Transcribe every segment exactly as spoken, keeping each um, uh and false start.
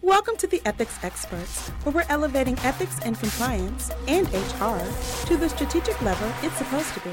Welcome to the Ethics Experts, where we're elevating ethics and compliance and H R to the strategic level it's supposed to be.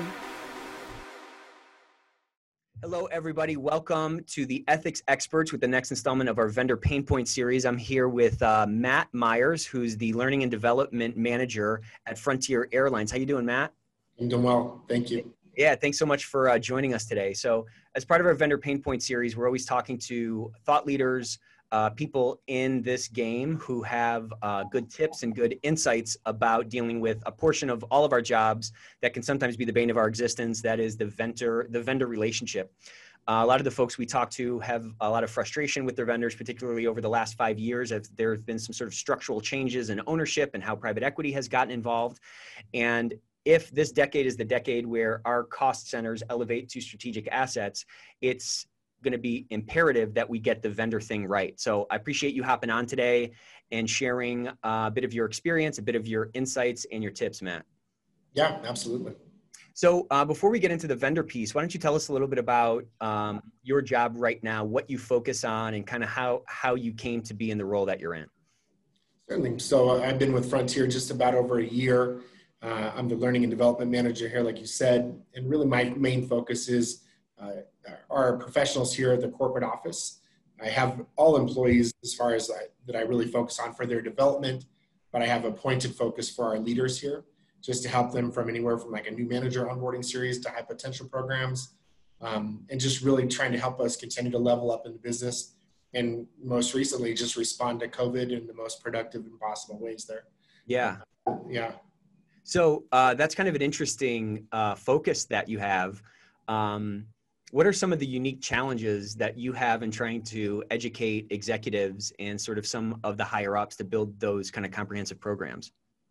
Hello, everybody. Welcome to the Ethics Experts with the next installment of our Vendor Pain Point series. I'm here with uh, Matt Myers, who's the Learning and Development Manager at Frontier Airlines. How you doing, Matt? I'm doing well. Thank you. Yeah, thanks so much for uh, joining us today. So as part of our Vendor Pain Point series, we're always talking to thought leaders, uh, people in this game who have uh, good tips and good insights about dealing with a portion of all of our jobs that can sometimes be the bane of our existence. That is the vendor, the vendor relationship. Uh, a lot of the folks we talk to have a lot of frustration with their vendors, particularly over the last five years. As there have been some sort of structural changes in ownership and how private equity has gotten involved. And if this decade is the decade where our cost centers elevate to strategic assets, it's going to be imperative that we get the vendor thing right. So I appreciate you hopping on today and sharing a bit of your experience, a bit of your insights and your tips, Matt. Yeah, absolutely. So uh, before we get into the vendor piece, why don't you tell us a little bit about um, your job right now, what you focus on, and kind of how, how you came to be in the role that you're in? Certainly. So I've been with Frontier just about over a year. Uh, I'm the Learning and Development Manager here, like you said, and really my main focus is uh, our professionals here at the corporate office. I have all employees as far as I, that I really focus on for their development, but I have a pointed focus for our leaders here, just to help them from anywhere from like a new manager onboarding series to high potential programs, um, and just really trying to help us continue to level up in the business. And most recently, just respond to COVID in the most productive and possible ways there. Yeah. Uh, yeah. So uh, that's kind of an interesting uh, focus that you have. Um, what are some of the unique challenges that you have in trying to educate executives and sort of some of the higher ups to build those kind of comprehensive programs?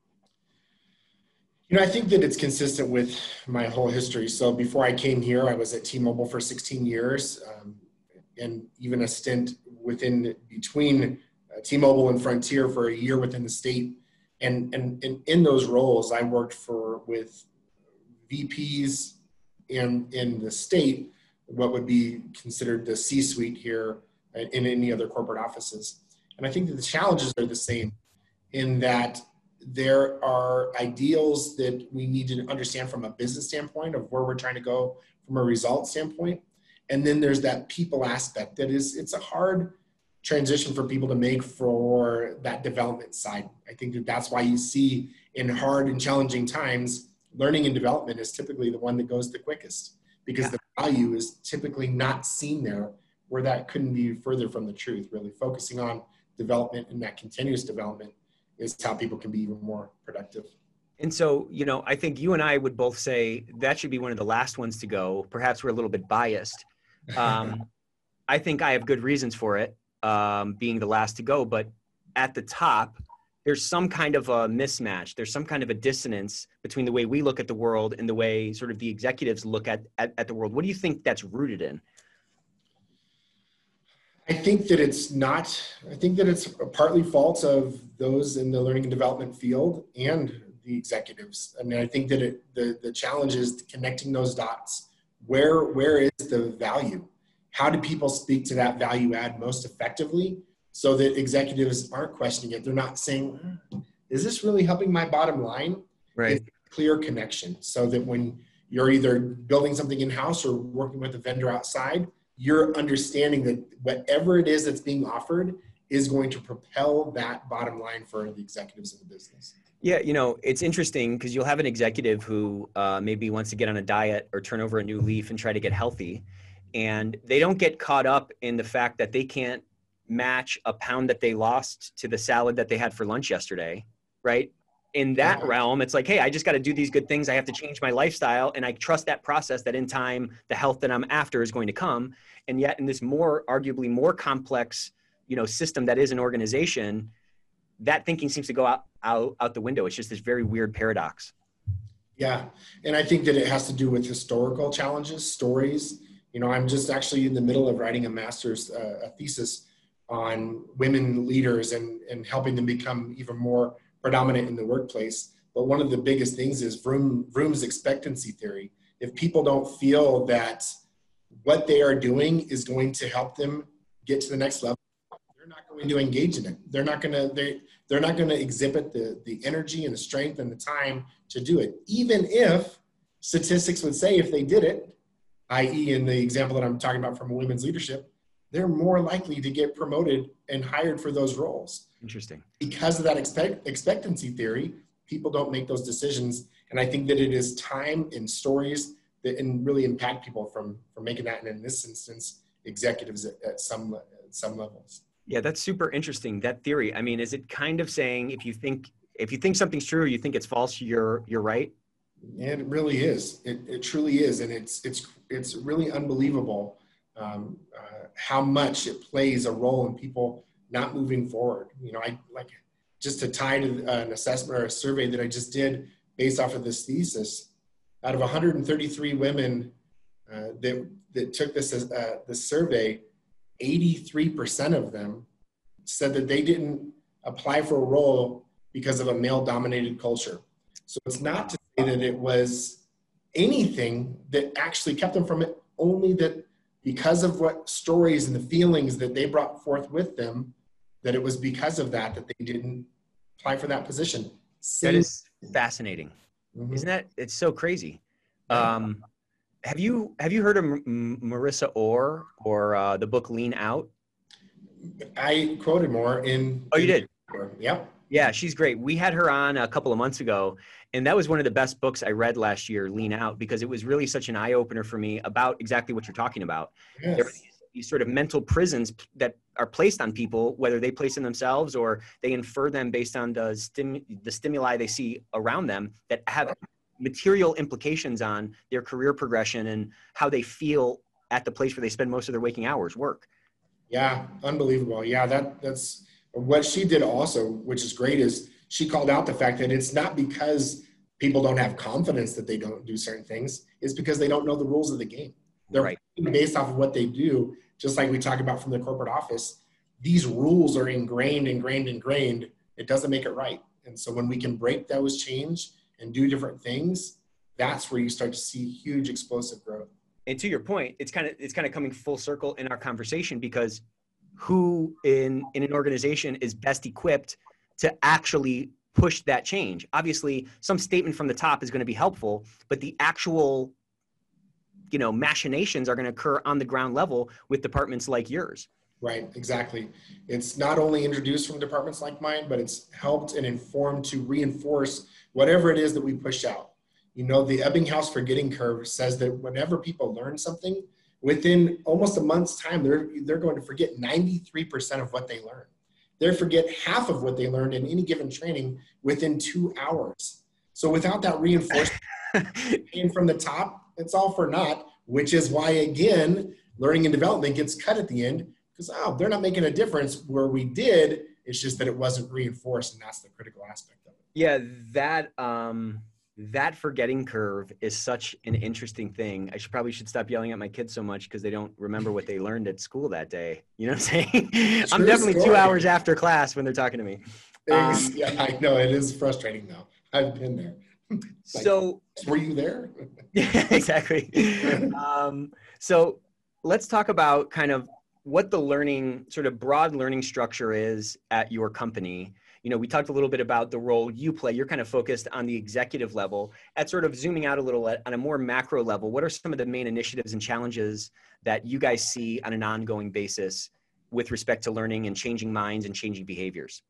You know, I think that it's consistent with my whole history. So before I came here, I was at T-Mobile for sixteen years, um, and even a stint within between uh, T-Mobile and Frontier for a year within the state. And, and, and in those roles, I worked for with V Ps in, in the state, what would be considered the C-suite here in any other corporate offices. And I think that the challenges are the same in that there are ideals that we need to understand from a business standpoint of where we're trying to go from a result standpoint. And then there's that people aspect that is, it's a hard transition for people to make for that development side. I think that that's why you see in hard and challenging times, learning and development is typically the one that goes the quickest because yeah. the value is typically not seen there, where that couldn't be further from the truth. Really focusing on development and that continuous development is how people can be even more productive. And so, you know, I think you and I would both say that should be one of the last ones to go. Perhaps we're a little bit biased. Um, I think I have good reasons for it, um, being the last to go, but at the top, there's some kind of a mismatch. There's some kind of a dissonance between the way we look at the world and the way sort of the executives look at, at, at the world. What do you think that's rooted in? I think that it's not, I think that it's partly fault of those in the learning and development field and the executives. I mean, I think that it, the, the challenge is connecting those dots. Where, where is the value? How do people speak to that value add most effectively so that executives aren't questioning it? They're not saying, is this really helping my bottom line? Right. It's a clear connection so that when you're either building something in-house or working with a vendor outside, you're understanding that whatever it is that's being offered is going to propel that bottom line for the executives in the business. Yeah, you know, it's interesting because you'll have an executive who uh, maybe wants to get on a diet or turn over a new leaf and try to get healthy. And they don't get caught up in the fact that they can't match a pound that they lost to the salad that they had for lunch yesterday, right? In that Yeah. realm, it's like, hey, I just got to do these good things. I have to change my lifestyle. And I trust that process that in time, the health that I'm after is going to come. And yet in this more, arguably more complex, you know, system that is an organization, that thinking seems to go out, out, out the window. It's just this very weird paradox. Yeah. And I think that it has to do with historical challenges, stories. You know, I'm just actually in the middle of writing a master's uh, a thesis on women leaders and, and helping them become even more predominant in the workplace. But one of the biggest things is Vroom, Vroom's expectancy theory. If people don't feel that what they are doing is going to help them get to the next level, they're not going going to engage in it. They're not going to, they, they're not going to exhibit the, the energy and the strength and the time to do it. Even if statistics would say if they did it, that is in the example that I'm talking about from women's leadership, they're more likely to get promoted and hired for those roles. Interesting. Because of that expect, expectancy theory, people don't make those decisions. And I think that it is time and stories that and really impact people from, from making that. And in this instance, executives at, at some, at some levels. Yeah, that's super interesting. That theory. I mean, is it kind of saying if you think if you think something's true or you think it's false, you're you're right? And it really is. It, it truly is, and it's it's it's really unbelievable um, uh, how much it plays a role in people not moving forward. You know, I like just to tie to an assessment or a survey that I just did based off of this thesis. Out of one hundred thirty-three women uh, that that took this uh, this survey, eighty-three percent of them said that they didn't apply for a role because of a male-dominated culture. So it's not to say that it was anything that actually kept them from it, only that because of what stories and the feelings that they brought forth with them, that it was because of that that they didn't apply for that position. That is fascinating. Mm-hmm. Isn't that? It's so crazy. Um, have you have you heard of M- Marissa Orr or uh, the book Lean Out? I quoted more in. Oh, you did? Yep. Yeah, she's great. We had her on a couple of months ago, and that was one of the best books I read last year, Lean Out, because it was really such an eye-opener for me about exactly what you're talking about. Yes. There are these, these sort of mental prisons that are placed on people, whether they place in themselves or they infer them based on the, stim- the stimuli they see around them that have material implications on their career progression and how they feel at the place where they spend most of their waking hours, work. Yeah, unbelievable. Yeah, that that's what she did also, which is great, is she called out the fact that it's not because people don't have confidence that they don't do certain things. It's because they don't know the rules of the game. They're right. based off of what they do, just like we talk about from the corporate office. These rules are ingrained, ingrained, ingrained. It doesn't make it right. And so when we can break those chains and do different things, that's where you start to see huge explosive growth. And to your point, it's kind of it's kind of coming full circle in our conversation, because who in, in an organization is best equipped to actually push that change? Obviously, some statement from the top is going to be helpful, but the actual, you know, machinations are going to occur on the ground level with departments like yours. Right, exactly. It's not only introduced from departments like mine, but it's helped and informed to reinforce whatever it is that we push out. You know, the Ebbinghaus forgetting curve says that whenever people learn something, within almost a month's time, they're, they're going to forget ninety-three percent of what they learned. They forget half of what they learned in any given training within two hours. So without that reinforcement from the top, it's all for naught, which is why, again, learning and development gets cut at the end, because, oh, they're not making a difference where we did. It's just that it wasn't reinforced, and that's the critical aspect of it. Yeah, that um, that forgetting curve is such an interesting thing. I should probably should stop yelling at my kids so much because they don't remember what they learned at school that day. You know what I'm saying? I'm definitely story. two hours after class when they're talking to me. Um, yeah, I know. It is frustrating, though. I've been there. Like, so were you there? Yeah, exactly. um, so let's talk about kind of what the learning, sort of broad learning structure is at your company. You know, we talked a little bit about the role you play. You're kind of focused on the executive level. At sort of zooming out a little at, on a more macro level, what are some of the main initiatives and challenges that you guys see on an ongoing basis with respect to learning and changing minds and changing behaviors?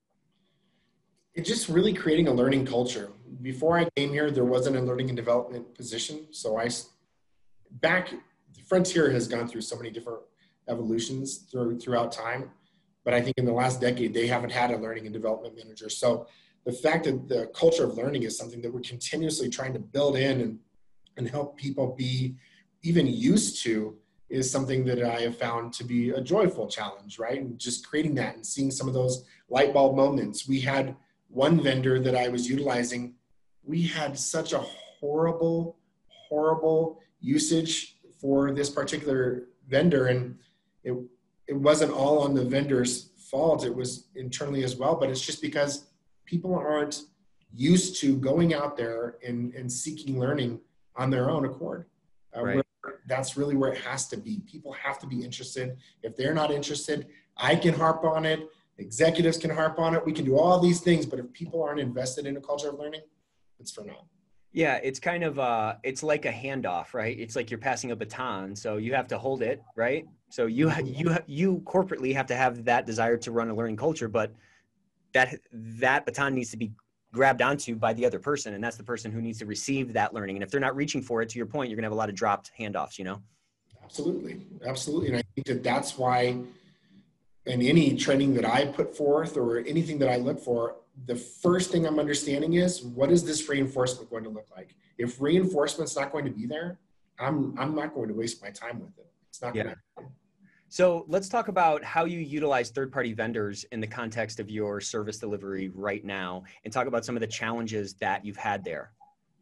It's just really creating a learning culture. Before I came here, there wasn't a learning and development position. So I, back, Frontier has gone through so many different evolutions through, throughout time. But I think in the last decade, they haven't had a learning and development manager. So the fact that the culture of learning is something that we're continuously trying to build in and, and help people be even used to is something that I have found to be a joyful challenge, right? And just creating that and seeing some of those light bulb moments. We had one vendor that I was utilizing. We had such a horrible, horrible usage for this particular vendor. And it It wasn't all on the vendor's fault. It was internally as well, but it's just because people aren't used to going out there and, and seeking learning on their own accord. Uh, right. That's really where it has to be. People have to be interested. If they're not interested, I can harp on it. executives can harp on it. We can do all these things, but if people aren't invested in a culture of learning, it's for naught. Yeah, it's kind of uh it's like a handoff, right? It's like you're passing a baton, so you have to hold it, right? So you you you corporately have to have that desire to run a learning culture, but that that baton needs to be grabbed onto by the other person, and that's the person who needs to receive that learning. And if they're not reaching for it, to your point, you're gonna have a lot of dropped handoffs, you know? Absolutely, absolutely, and I think that that's why in any training that I put forth or anything that I look for, the first thing I'm understanding is, what is this reinforcement going to look like? If reinforcement's not going to be there, I'm I'm not going to waste my time with it. It's not Yeah. going to. So let's talk about how you utilize third-party vendors in the context of your service delivery right now, and talk about some of the challenges that you've had there.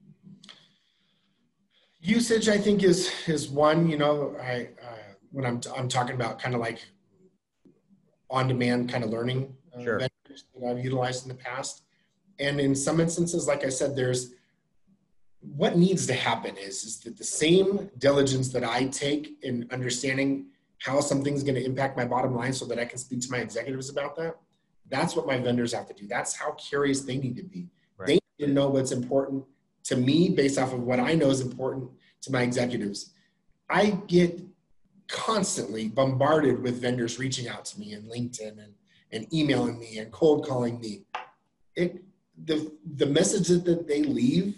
Usage, I think, is is one. You know, I uh, when I'm I'm talking about kind of like on-demand kind of learning uh, Sure. vendors that I've utilized in the past, and in some instances, like I said, there's what needs to happen is is that the same diligence that I take in understanding how something's going to impact my bottom line, so that I can speak to my executives about that. That's what my vendors have to do. That's how curious they need to be. Right. They need to know what's important to me based off of what I know is important to my executives. I get constantly bombarded with vendors reaching out to me in LinkedIn and, and emailing me and cold calling me. It, the, the message that they leave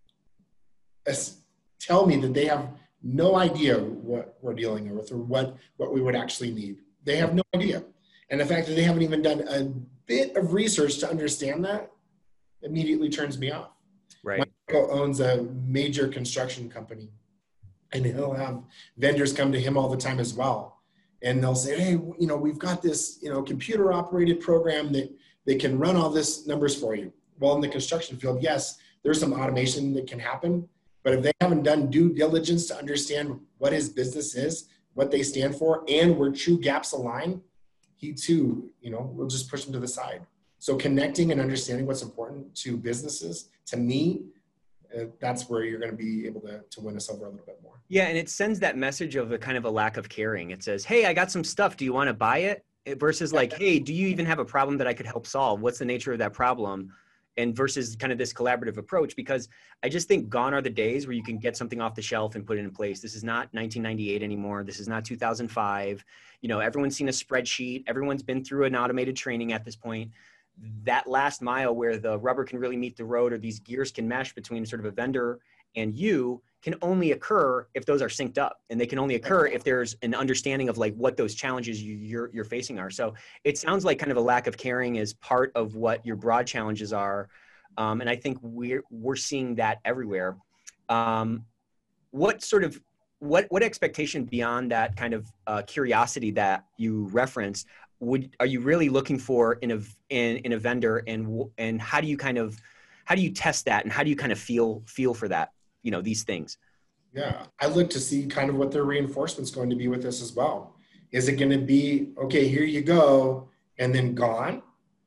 is, tell me that they have no idea what we're dealing with or what, what we would actually need. They have no idea. And the fact that they haven't even done a bit of research to understand that immediately turns me off. Right. My uncle owns a major construction company, and he'll have vendors come to him all the time as well. And they'll say, hey, you know, we've got this, you know, computer operated program that they can run all this numbers for you. Well, in the construction field, yes, there's some automation that can happen, but if they haven't done due diligence to understand what his business is, what they stand for, and where true gaps align, he too, you know, will just push them to the side. So connecting and understanding what's important to businesses, to me, uh, that's where you're going to be able to, to win us over a little bit more. Yeah, and it sends that message of a kind of a lack of caring. It says, hey, I got some stuff. Do you want to buy it? Versus like, hey, do you even have a problem that I could help solve? What's the nature of that problem? And versus kind of this collaborative approach, because I just think gone are the days where you can get something off the shelf and put it in place. This is not nineteen ninety-eight anymore. This is not two thousand five. You know, everyone's seen a spreadsheet. Everyone's been through an automated training at this point. That last mile where the rubber can really meet the road, or these gears can mesh between sort of a vendor and you, can only occur if those are synced up, and they can only occur if there's an understanding of like what those challenges you, you're, you're facing are. So it sounds like kind of a lack of caring is part of what your broad challenges are. Um, and I think we're, we're seeing that everywhere. Um, what sort of, what, what expectation beyond that kind of uh, curiosity that you referenced would, are you really looking for in a, in, in a vendor, and, and how do you kind of, how do you test that, and how do you kind of feel, feel for that? You know, these things. Yeah, I look to see kind of what their reinforcement's going to be with this as well. Is it going to be, okay, here you go, and then gone?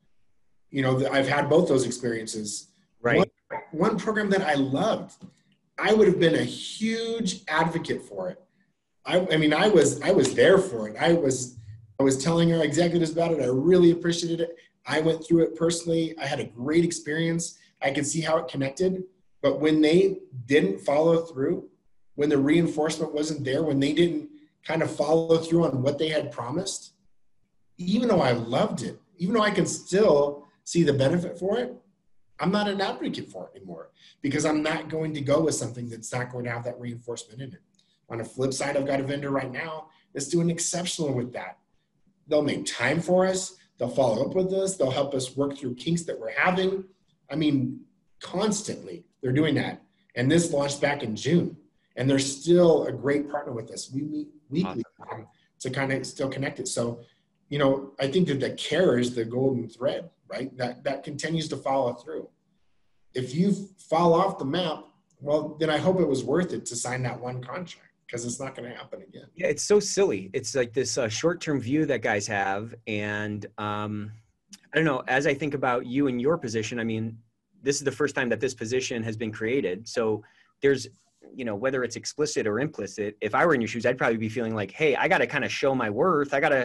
You know, I've had both those experiences. Right. One, one program that I loved, I would have been a huge advocate for it. I, I mean, I was, I was there for it. I was, I was telling our executives about it. I really appreciated it. I went through it personally. I had a great experience. I could see how it connected. But when they didn't follow through, when the reinforcement wasn't there, when they didn't kind of follow through on what they had promised, even though I loved it, even though I can still see the benefit for it, I'm not an advocate for it anymore, because I'm not going to go with something that's not going to have that reinforcement in it. On the flip side, I've got a vendor right now that's doing exceptional with that. They'll make time for us. They'll follow up with us. They'll help us work through kinks that we're having. I mean, constantly they're doing that. And this launched back in June, and they're still a great partner with us. We meet weekly awesome. to kind of still connect it. So, you know, I think that the care is the golden thread, right? That, that continues to follow through. If you fall off the map, well, then I hope it was worth it to sign that one contract, because it's not going to happen again. Yeah, it's so silly. It's like this uh, short-term view that guys have. And um, I don't know, as I think about you and your position, I mean, this is the first time that this position has been created. So there's, you know, whether it's explicit or implicit, if I were in your shoes, I'd probably be feeling like, hey, I got to kind of show my worth. I got to,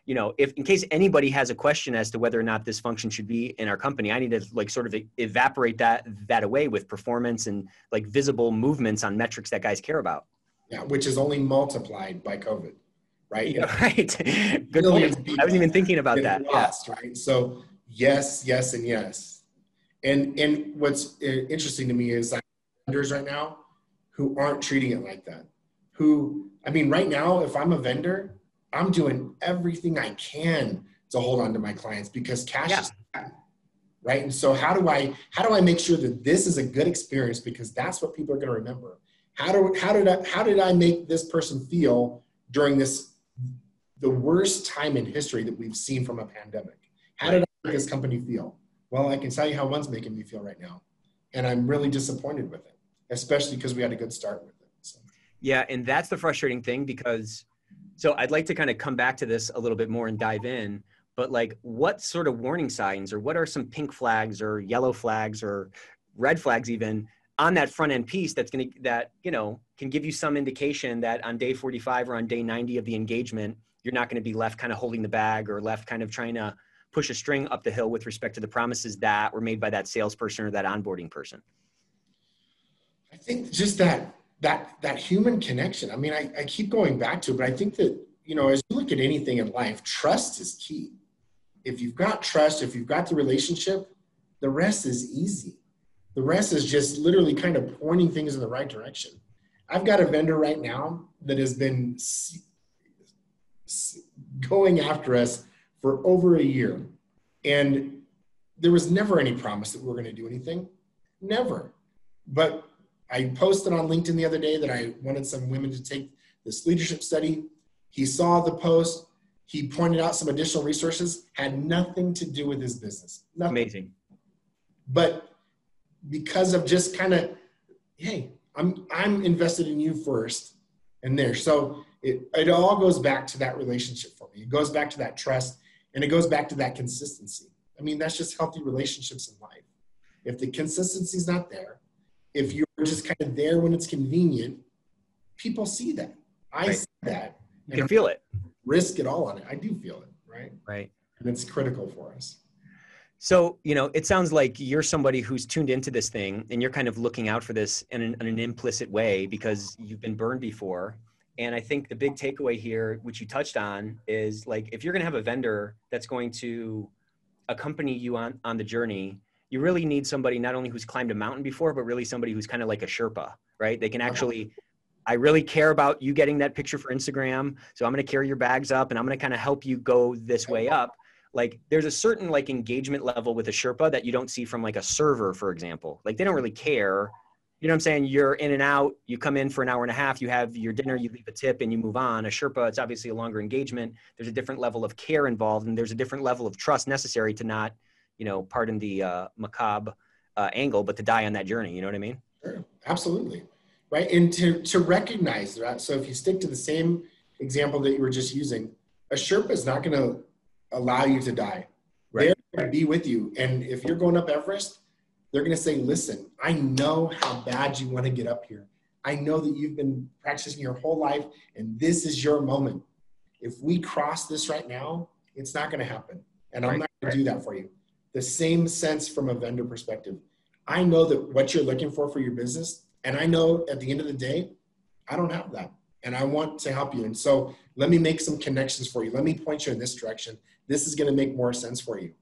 you know, if in case anybody has a question as to whether or not this function should be in our company, I need to like sort of evaporate that that away with performance and like visible movements on metrics that guys care about. Yeah, which is only multiplied by COVID, right? Yeah, right. Good point. I wasn't even thinking about that. Lost, yeah. Right. So yes, yes, and yes. And and what's interesting to me is like vendors right now who aren't treating it like that. Who, I mean, right now, if I'm a vendor, I'm doing everything I can to hold on to my clients because cash yeah. is bad, right? And so how do I how do I make sure that this is a good experience because that's what people are going to remember. How do how did I how did I make this person feel during this the worst time in history that we've seen from a pandemic? How did I make this company feel? Well, I can tell you how one's making me feel right now, and I'm really disappointed with it, especially because we had a good start with it. So. Yeah, and that's the frustrating thing because, so I'd like to kind of come back to this a little bit more and dive in, but like what sort of warning signs or what are some pink flags or yellow flags or red flags even on that front end piece that's going to, that, you know, can give you some indication that on day forty-five or on day ninety of the engagement, you're not going to be left kind of holding the bag or left kind of trying to push a string up the hill with respect to the promises that were made by that salesperson or that onboarding person? I think just that, that, that human connection. I mean, I, I keep going back to it, but I think that, you know, as you look at anything in life, trust is key. If you've got trust, if you've got the relationship, the rest is easy. The rest is just literally kind of pointing things in the right direction. I've got a vendor right now that has been going after us for over a year. And there was never any promise that we were going to do anything. Never. But I posted on LinkedIn the other day that I wanted some women to take this leadership study. He saw the post. He pointed out some additional resources, had nothing to do with his business. Nothing. Amazing. But because of just kind of, hey, I'm I'm invested in you first and there. So it, it all goes back to that relationship for me. It goes back to that trust and it goes back to that consistency. I mean, that's just healthy relationships in life. If the consistency is not there, if you're just kind of there when it's convenient, people see that. I right. see that. You can feel it. Risk it all on it. I do feel it, right? Right. And it's critical for us. So, you know, it sounds like you're somebody who's tuned into this thing and you're kind of looking out for this in an, in an implicit way because you've been burned before. And I think the big takeaway here, which you touched on, is like, if you're going to have a vendor that's going to accompany you on, on the journey, you really need somebody not only who's climbed a mountain before, but really somebody who's kind of like a Sherpa, right? They can actually, I really care about you getting that picture for Instagram. So I'm going to carry your bags up and I'm going to kind of help you go this way up. Like there's a certain like engagement level with a Sherpa that you don't see from like a server, for example. Like they don't really care. You know what I'm saying? You're in and out, you come in for an hour and a half, you have your dinner, you leave a tip and you move on. A Sherpa, it's obviously a longer engagement. There's a different level of care involved and there's a different level of trust necessary to not, you know, pardon the uh, macabre uh, angle, but to die on that journey. You know what I mean? Sure. Absolutely. Right. And to, to recognize that. So if you stick to the same example that you were just using, a Sherpa is not going to allow you to die. Right. They're going to be with you. And if you're going up Everest, they're going to say, listen, I know how bad you want to get up here. I know that you've been practicing your whole life and this is your moment. If we cross this right now, it's not going to happen. And I'm right. not going to do that for you. The same sense from a vendor perspective. I know that what you're looking for for your business, and I know at the end of the day, I don't have that. And I want to help you. And so let me make some connections for you. Let me point you in this direction. This is going to make more sense for you.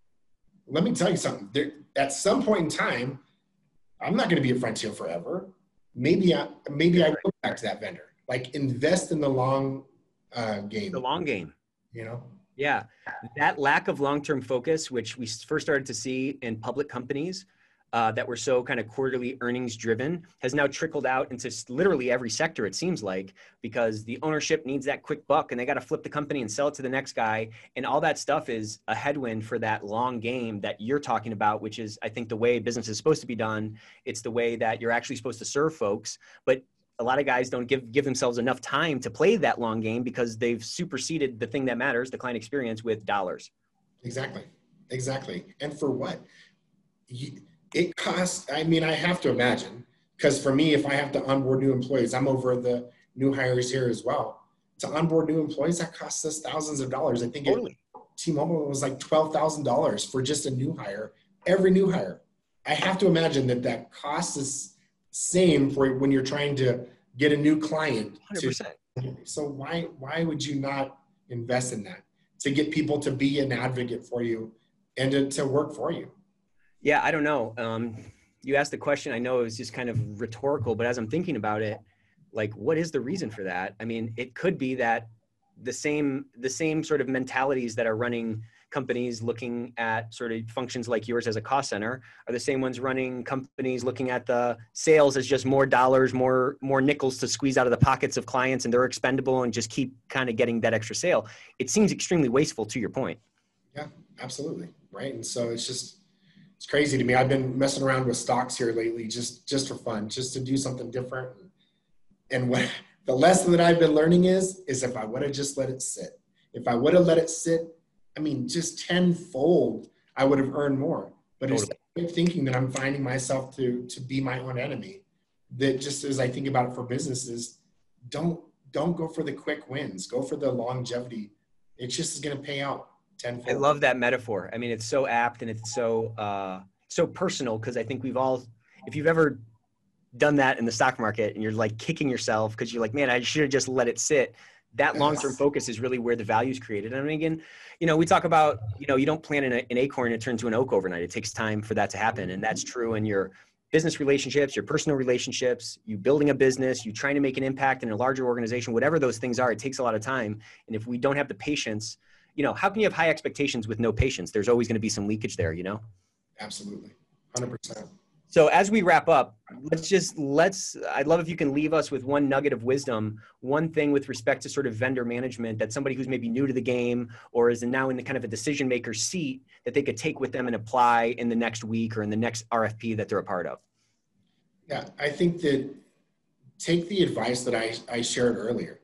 Let me tell you something. There, at some point in time, I'm not going to be at Frontier forever. Maybe I, maybe I will go back to that vendor. Like invest in the long uh, game. The long game. You know? Yeah. That lack of long-term focus, which we first started to see in public companies uh, that were so kind of quarterly earnings driven, has now trickled out into literally every sector, it seems like, because the ownership needs that quick buck and they got to flip the company and sell it to the next guy. And all that stuff is a headwind for that long game that you're talking about, which is, I think, the way business is supposed to be done. It's the way that you're actually supposed to serve folks. But a lot of guys don't give, give themselves enough time to play that long game because they've superseded the thing that matters, the client experience, with dollars. Exactly. Exactly. And for what? You, it costs, I mean, I have to imagine, because for me, if I have to onboard new employees, I'm over the new hires here as well. to onboard new employees, that costs us thousands of dollars. I think Totally. it, T-Mobile was like twelve thousand dollars for just a new hire, every new hire. I have to imagine that that cost is same for when you're trying to get a new client. one hundred percent. To, so why why would you not invest in that to get people to be an advocate for you and to, to work for you? Yeah, I don't know. Um, you asked the question. I know it was just kind of rhetorical, but as I'm thinking about it, like, what is the reason for that? I mean, it could be that the same the same sort of mentalities that are running companies looking at sort of functions like yours as a cost center are the same ones running companies looking at the sales as just more dollars, more more nickels to squeeze out of the pockets of clients, and they're expendable and just keep kind of getting that extra sale. It seems extremely wasteful, to your point. Yeah, absolutely. Right. And so it's just, it's crazy to me. I've been messing around with stocks here lately, just, just for fun, just to do something different. And what the lesson that I've been learning is, is if I would have just let it sit, if I would have let it sit, I mean, just tenfold, I would have earned more. But totally. It's thinking that I'm finding myself to, to be my own enemy. That just as I think about it for businesses, don't, don't go for the quick wins, go for the longevity. It just is going to pay out tenfold. I love that metaphor. I mean, it's so apt and it's so, uh, so personal, because I think we've all, if you've ever done that in the stock market and you're like kicking yourself because you're like, man, I should have just let it sit. That yes. long-term focus is really where the value is created. And I mean, again, you know, we talk about, you know, you don't plant an, an acorn and turn to an oak overnight. It takes time for that to happen. And that's true in your business relationships, your personal relationships, you building a business, you trying to make an impact in a larger organization, whatever those things are, it takes a lot of time. And if we don't have the patience, you know, how can you have high expectations with no patience? There's always going to be some leakage there, you know? Absolutely. one hundred percent. So as we wrap up, let's just, let's, I'd love if you can leave us with one nugget of wisdom, one thing with respect to sort of vendor management that somebody who's maybe new to the game or is now in the kind of a decision maker seat that they could take with them and apply in the next week or in the next R F P that they're a part of. Yeah, I think that take the advice that I, I shared earlier.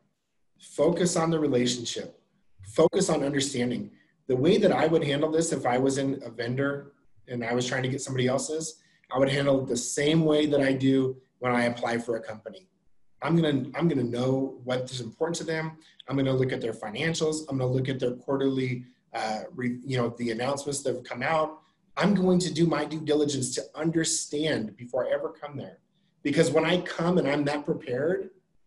Focus on the relationship. Focus on understanding. The way that I would handle this if I was in a vendor and I was trying to get somebody else's, I would handle it the same way that I do when I apply for a company. I'm gonna I'm gonna know what is important to them. I'm gonna look at their financials. I'm gonna look at their quarterly, uh, re, you know, the announcements that have come out. I'm going to do my due diligence to understand before I ever come there. Because when I come and I'm that prepared,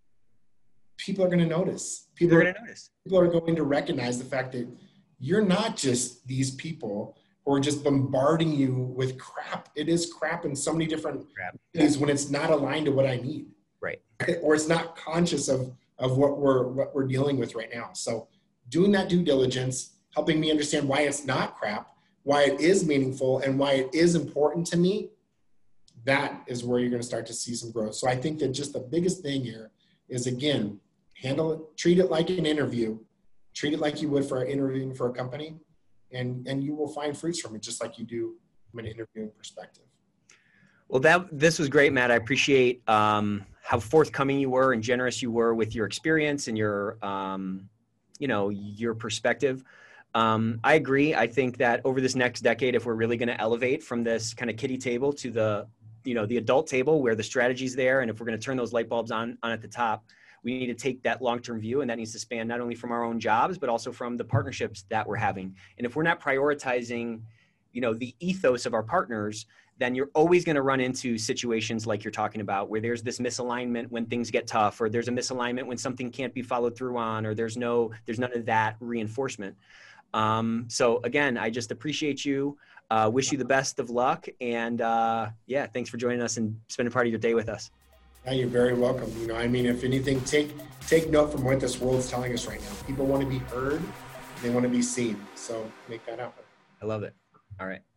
people are gonna notice. People They're are gonna notice. People are going to recognize the fact that you're not just these people or just bombarding you with crap. It is crap in so many different crap. ways when it's not aligned to what I need. Right. Or it's not conscious of, of what we're what we're dealing with right now. So doing that due diligence, helping me understand why it's not crap, why it is meaningful, and why it is important to me, that is where you're going to start to see some growth. So I think that just the biggest thing here is, again, handle it, treat it like an interview, treat it like you would for interviewing for a company. And, and you will find fruits from it, just like you do from an interviewing perspective. Well, that this was great, Matt. I appreciate um, how forthcoming you were and generous you were with your experience and your, um, you know, your perspective. Um, I agree. I think that over this next decade, if we're really going to elevate from this kind of kiddie table to the, you know, the adult table where the strategy's there, and if we're going to turn those light bulbs on, on at the top, we need to take that long-term view, and that needs to span not only from our own jobs, but also from the partnerships that we're having. And if we're not prioritizing, you know, the ethos of our partners, then you're always going to run into situations like you're talking about, where there's this misalignment when things get tough, or there's a misalignment when something can't be followed through on, or there's no, there's none of that reinforcement. Um, so again, I just appreciate you, uh, wish you the best of luck. And uh, yeah, thanks for joining us and spending part of your day with us. Yeah, you're very welcome. You know, I mean, if anything, take take note from what this world's telling us right now. People want to be heard. They want to be seen. So make that happen. I love it. All right.